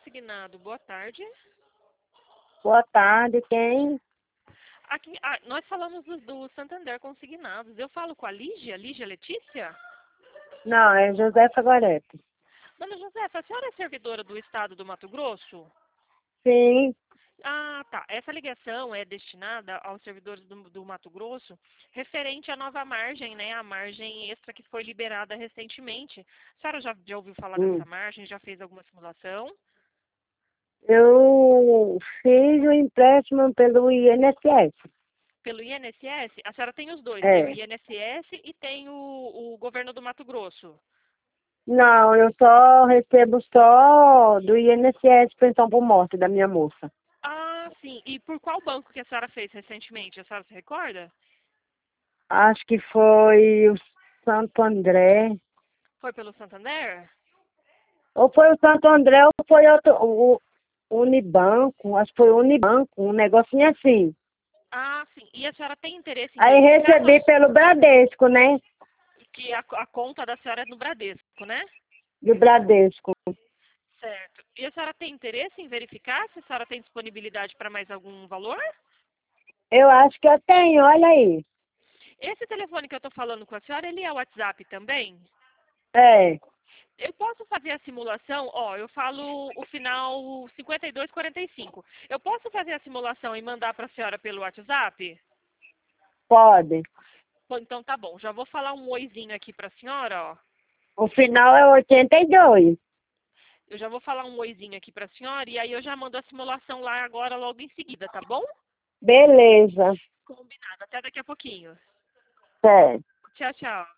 Consignado, boa tarde. Boa tarde, quem? Aqui, nós falamos do Santander Consignados. Eu falo com a Lígia Letícia? Não, é Josefa Gorete. Dona Josefa, a senhora é servidora do Estado do Mato Grosso? Sim, Ah, tá. Essa ligação é destinada aos servidores do Mato Grosso referente à nova margem, né? A margem extra que foi liberada recentemente. A senhora já ouviu falar dessa hum. margem? Já fez alguma simulação? Eu fiz o empréstimo pelo INSS. Pelo INSS? A senhora tem os dois. Tem o É. INSS e tem o governo do Mato Grosso. Não, eu só recebo só do INSS pensão por morte da minha moça. Ah, sim. E por qual banco que a senhora fez recentemente? A senhora se recorda? Acho que foi o Santo André. Foi pelo Santander? Ou foi o Santo André ou foi outro, o Unibanco. Acho que foi o Unibanco, um negocinho assim. Ah, sim. E a senhora tem interesse em Aí verificar recebi pelo Bradesco, né? que a conta da senhora é no Bradesco, né? Do Bradesco. Certo. E a senhora tem interesse em verificar se a senhora tem disponibilidade para mais algum valor? Eu acho que eu tenho, olha aí. Esse telefone que eu estou falando com a senhora, ele é WhatsApp também? É. Eu posso fazer a simulação, ó, eu falo o final 5245. Eu posso fazer a simulação e mandar para a senhora pelo WhatsApp? Pode. Bom, então tá bom. Já vou falar um oizinho aqui para a senhora, ó. O final é 82. Eu já vou falar um oizinho aqui para a senhora e aí eu já mando a simulação lá agora, logo em seguida, tá bom? Beleza. Combinado. Até daqui a pouquinho. Certo. Tchau, tchau.